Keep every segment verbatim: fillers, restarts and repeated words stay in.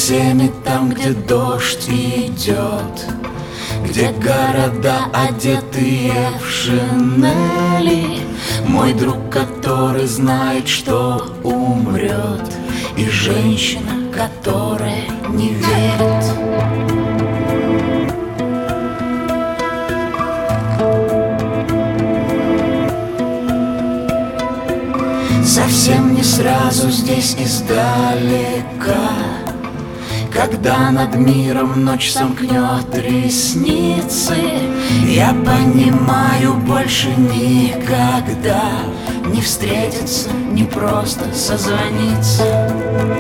всеми там, где дождь идет, где города, одетые в шинели. Мой друг, который знает, что умрет, и женщина, которая не верит. Совсем не сразу здесь издалека, когда над миром ночь сомкнет ресницы, я понимаю, больше никогда не встретиться, не просто созвониться.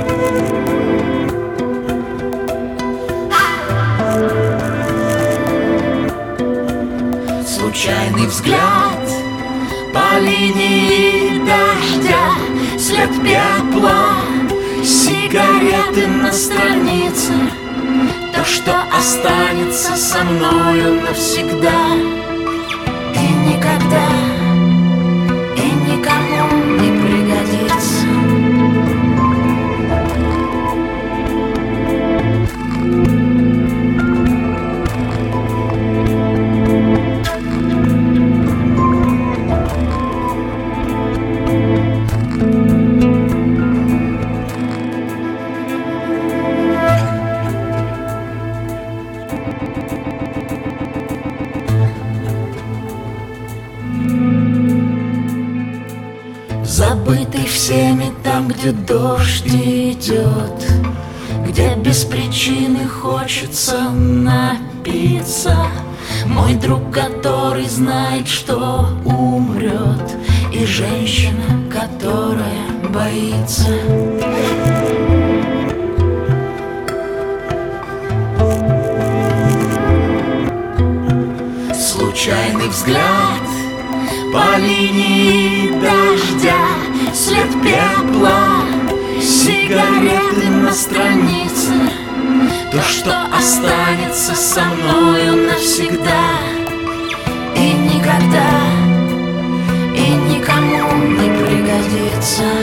Случайный взгляд по линии дождя, след пепла, сигареты на странице, то, что останется со мною навсегда и никогда, и никому не пригодится. Забытый всеми там, где дождь идет, где без причины хочется напиться. Мой друг, который знает, что умрет, и женщина, которая боится. Случайный взгляд по линии дождя, след пепла, сигареты на странице, то, что останется со мною навсегда и никогда, и никому не пригодится.